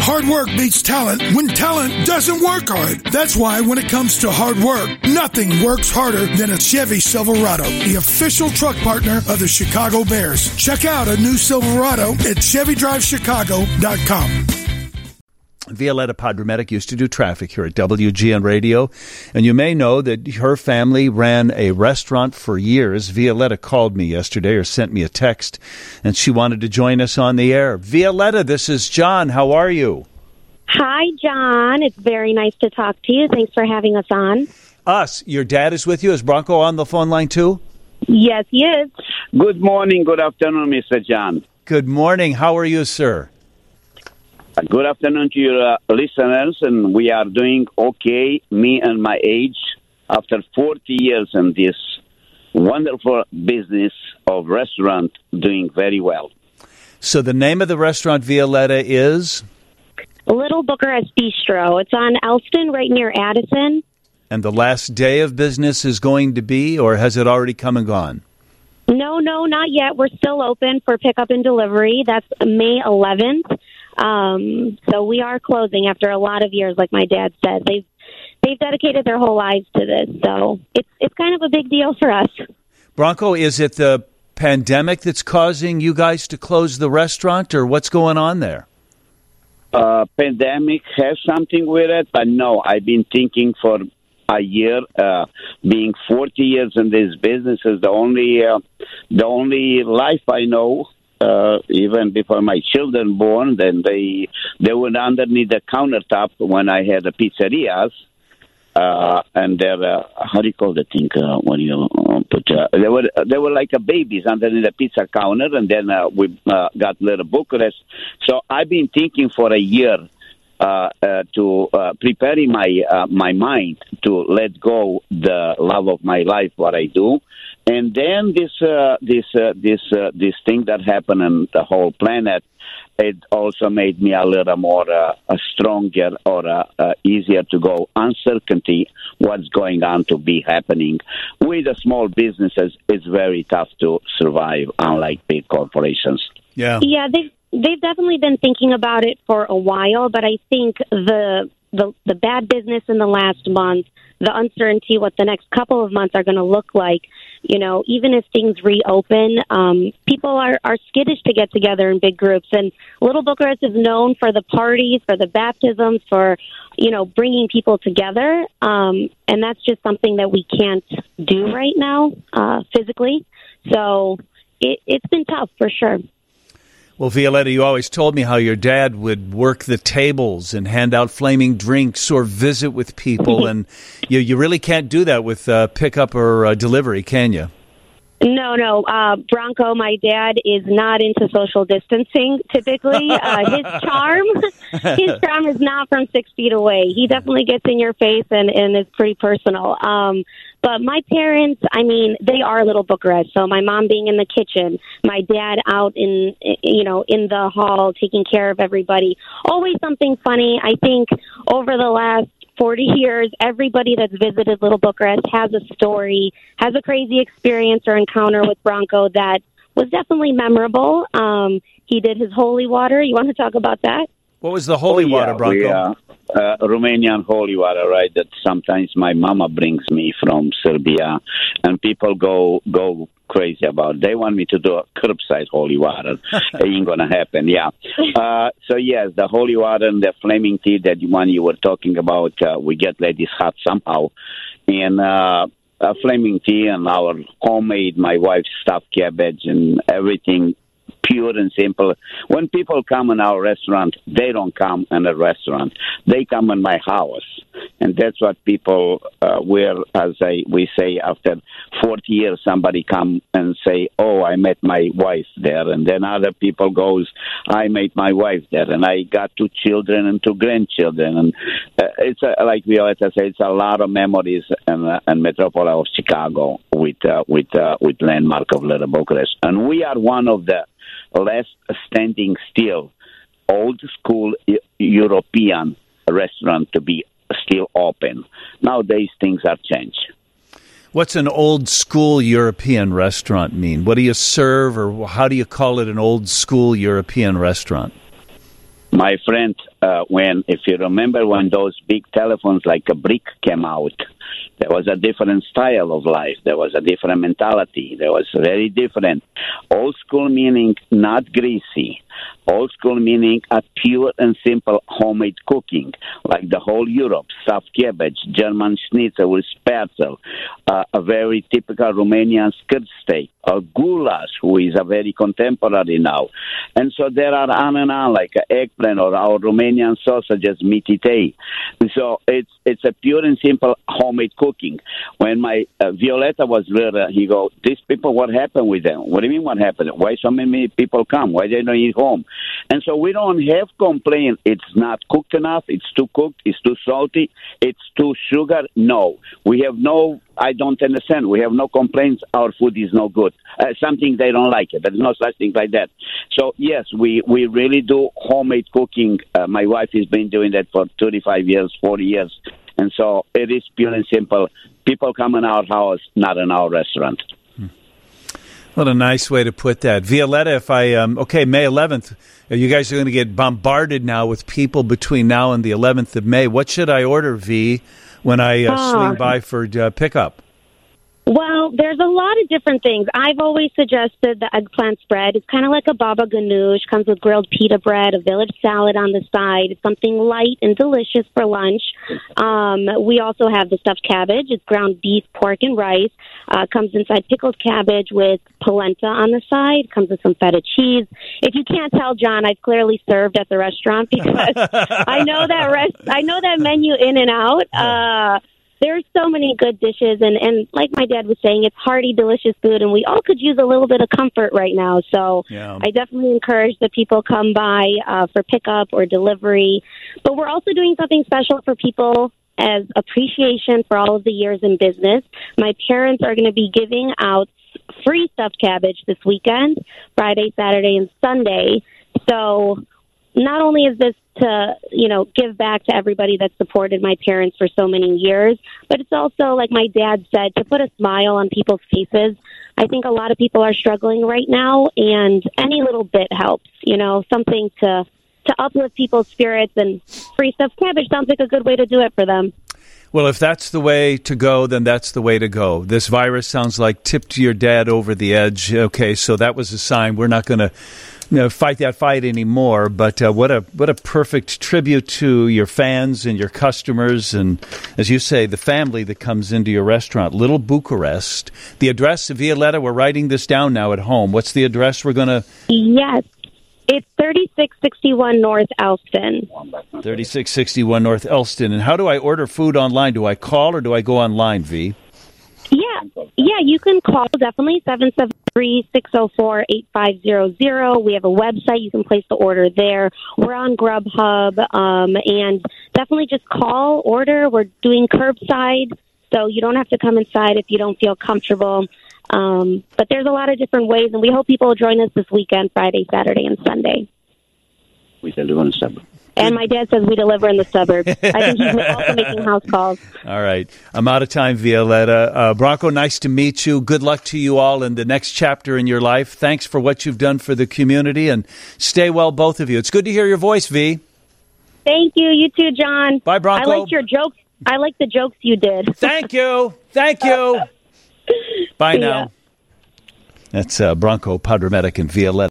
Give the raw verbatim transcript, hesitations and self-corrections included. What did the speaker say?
Hard work beats talent when talent doesn't work hard. That's why when it comes to hard work, nothing works harder than a Chevy Silverado, the official truck partner of the Chicago Bears. Check out a new Silverado at Chevy Drive Chicago dot com. Violetta Podrometic used to do traffic here at W G N Radio, and you may know that her family ran a restaurant for years. Violetta called me yesterday or sent me a text, and she wanted to join us on the air. Violetta, this is John. How are you? Hi, John. It's very nice to talk to you. Thanks for having us on. Us. Your dad is with you. Is Bronco on the phone line too? Yes, he is. Good morning, good afternoon, Mister John. Good morning. How are you, sir? Good afternoon to your uh, listeners, and we are doing okay, me and my age, after forty years in this wonderful business of restaurant, doing very well. So the name of the restaurant, Violetta, is? Little Bucharest Bistro. It's on Elston, right near Addison. And the last day of business is going to be, or has it already come and gone? No, no, not yet. We're still open for pickup and delivery. That's May eleventh. Um, so we are closing after a lot of years, like my dad said. They've they've dedicated their whole lives to this, so it's it's kind of a big deal for us. Bronco, is it the pandemic that's causing you guys to close the restaurant, or what's going on there? Uh, pandemic has something with it, but no, I've been thinking for a year. Uh, being forty years in this business is the only uh, the only life I know. Uh, even before my children born, then they they were underneath the countertop when I had the pizzerias, uh, and they're uh, how do you call the thing uh, when you uh, put? Uh, they were they were like a babies underneath the pizza counter, and then uh, we uh, got Little Bucharest. So I've been thinking for a year uh, uh, to uh, preparing my uh, my mind to let go the love of my life, what I do. And then this uh, this uh, this uh, this thing that happened in the whole planet, it also made me a little more uh, a stronger or uh, uh, easier to go uncertainty what's going on to be happening. With the small businesses, it's very tough to survive, unlike big corporations. Yeah, yeah, they've they've definitely been thinking about it for a while, but I think the the the bad business in the last month, the uncertainty, what the next couple of months are going to look like. You know, even if things reopen, um, people are, are skittish to get together in big groups. And Little Bucharest is known for the parties, for the baptisms, for, you know, bringing people together. Um, and that's just something that we can't do right now uh, physically. So it, it's been tough for sure. Well, Violetta, you always told me how your dad would work the tables and hand out flaming drinks or visit with people, and you you really can't do that with uh, pickup or uh, delivery, can you? No, no. Uh, Bronco, my dad, is not into social distancing, typically. Uh, his charm his charm is not from six feet away. He definitely gets in your face and, and is pretty personal. Um, but my parents, I mean, they are Little Bucharest. So my mom being in the kitchen, my dad out in, you know, in the hall taking care of everybody. Always something funny. I think over the last forty years, everybody that's visited Little Bucharest has a story, has a crazy experience or encounter with Bronco that was definitely memorable. Um, he did his holy water. You want to talk about that? What was the holy oh, yeah, water, Bronco? We, uh, uh, Romanian holy water, right, that sometimes my mama brings me from Serbia, and people go go crazy about it. They want me to do a curbside holy water. It ain't going to happen, yeah. Uh, so, yes, the holy water and the flaming tea that one you were talking about, uh, we get ladies hot somehow. And uh, uh, flaming tea and our homemade, my wife's stuffed cabbage and everything, pure and simple. When people come in our restaurant, they don't come in a restaurant. They come in my house. And that's what people uh, wear, as I, we say, after forty years, somebody come and say, oh, I met my wife there. And then other people goes, I met my wife there. And I got two children and two grandchildren. And uh, it's a, like we always say, it's a lot of memories in, uh, in Metropolis of Chicago with, uh, with, uh, with landmark of Little Bucharest. And we are one of the last standing still old school European restaurant to be still open. Nowadays, things have changed. What's an old school European restaurant mean? What do you serve, or how do you call it an old school European restaurant? My friend, uh, when, if you remember when those big telephones like a brick came out, there was a different style of life. There was a different mentality. There was very different. Old school meaning not greasy. Old school meaning a pure and simple homemade cooking, like the whole Europe, stuffed cabbage, German schnitzel with spätzle, uh, a very typical Romanian skirt steak, or goulash, who is a very contemporary now. And so there are on and on, like a eggplant or our Romanian sausages, mititei. So it's it's a pure and simple homemade cooking. When my uh, Violetta was little, he go, these people, what happened with them? What do you mean what happened? Why so many people come? Why they don't eat home? And so we don't have complaint. It's not cooked enough. It's too cooked. It's too salty. It's too sugar. No. We have no, I don't understand. We have no complaints. Our food is no good. Uh, something they don't like it. There's no such thing like that. So, yes, we, we really do homemade cooking. Uh, my wife has been doing that for thirty-five years, forty years. And so it is pure and simple. People come in our house, not in our restaurant. What a nice way to put that. Violetta, if I, um, okay, May eleventh, you guys are going to get bombarded now with people between now and the eleventh of May. What should I order, V, when I uh, Oh. swing by for uh, pickup? Well, there's a lot of different things. I've always suggested the eggplant spread. It's kind of like a baba ganoush. Comes with grilled pita bread, a village salad on the side. It's something light and delicious for lunch. Um, we also have the stuffed cabbage. It's ground beef, pork, and rice. Uh, comes inside pickled cabbage with polenta on the side. Comes with some feta cheese. If you can't tell, John, I've clearly served at the restaurant because I know that rest. I know that menu in and out. Uh, There's so many good dishes, and, and like my dad was saying, it's hearty, delicious food, and we all could use a little bit of comfort right now. So Yeah. I definitely encourage that people come by uh, for pickup or delivery. But we're also doing something special for people as appreciation for all of the years in business. My parents are going to be giving out free stuffed cabbage this weekend, Friday, Saturday, and Sunday. So not only is this to, you know, give back to everybody that supported my parents for so many years, but it's also, like my dad said, to put a smile on people's faces. I think a lot of people are struggling right now, and any little bit helps, you know, something to, to uplift people's spirits, and free stuffed cabbage sounds like a good way to do it for them. Well, if that's the way to go, then that's the way to go. This virus sounds like tipped your dad over the edge. Okay, so that was a sign. We're not going to you know, fight that fight anymore. But uh, what a what a perfect tribute to your fans and your customers, and as you say, the family that comes into your restaurant, Little Bucharest. The address, Violetta, we're writing this down now at home. What's the address we're going to? Yes. It's thirty-six sixty-one North Elston. thirty-six sixty-one North Elston. And how do I order food online? Do I call or do I go online, V? Yeah, yeah, you can call definitely seven seven three, six zero four, eight five zero zero. We have a website. You can place the order there. We're on Grubhub, um, and definitely just call, order. We're doing curbside, so you don't have to come inside if you don't feel comfortable. Um, but there's a lot of different ways, and we hope people will join us this weekend, Friday, Saturday, and Sunday. We deliver in the suburb. And my dad says we deliver in the suburbs. I think he's also making house calls. All right. I'm out of time, Violetta. Uh, Bronco, nice to meet you. Good luck to you all in the next chapter in your life. Thanks for what you've done for the community, and stay well, both of you. It's good to hear your voice, V. Thank you. You too, John. Bye, Bronco. I liked your jokes. I like the jokes you did. Thank you. Thank you. Bye now. That's uh, Bronco Podromedic and Violetta.